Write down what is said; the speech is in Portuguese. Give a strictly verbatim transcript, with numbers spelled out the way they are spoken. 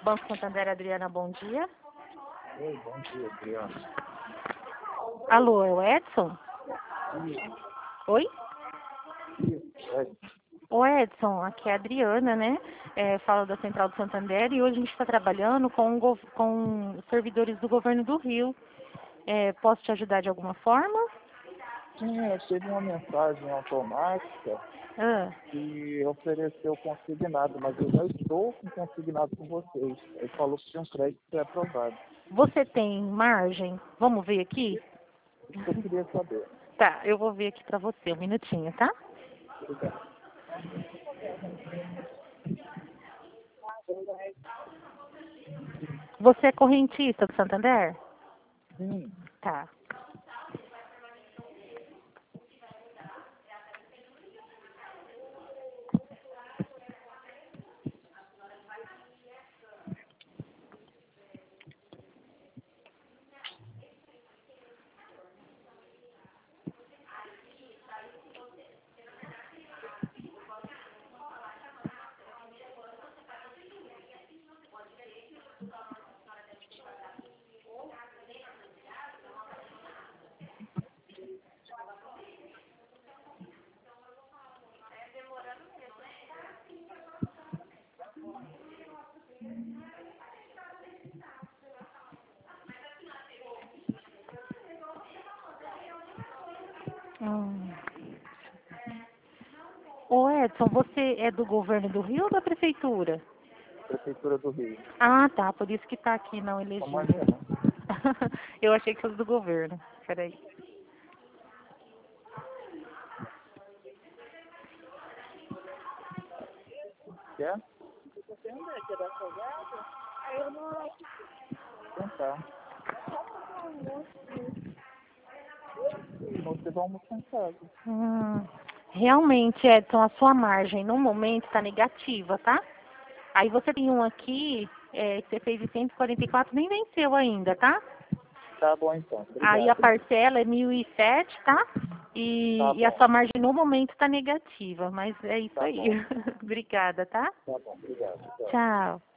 Banco Santander, Adriana, bom dia. Oi, bom dia, Adriana. Alô, é o Edson? Sim, Oi? sim, é, Ô Edson, aqui é a Adriana, né? É, falo da Central do Santander e hoje a gente está trabalhando com, o gov- com os servidores do governo do Rio. É, posso te ajudar de alguma forma? sim, eu tive uma mensagem automática Ah, que ofereceu consignado, mas eu já estou com consignado com vocês. Ele falou que tinha um crédito pré-aprovado. você tem margem? Vamos ver aqui? Isso que eu queria saber. Tá, eu vou ver aqui para você, um minutinho, tá? Obrigado. Você é correntista do Santander? Sim, Tá. Hum. Ô Edson, você é do governo do Rio ou da prefeitura? Prefeitura do Rio. Ah, tá, por isso que tá aqui não Como elegível. é que é? Eu achei que fosse do governo. Peraí. Quer? Então tá. Você vai almoçar em casa. Hum, realmente, Edson, a sua margem no momento está negativa, tá? Aí você tem um aqui, é, que você fez de cento e quarenta e quatro, nem venceu ainda, tá? Tá bom então, Aí a obrigado. parcela é mil e sete, tá? Tá E, e a bom, sua margem no momento está negativa, mas é isso tá aí. bom, Obrigada, tá? tá bom, obrigado. Tchau. Tchau.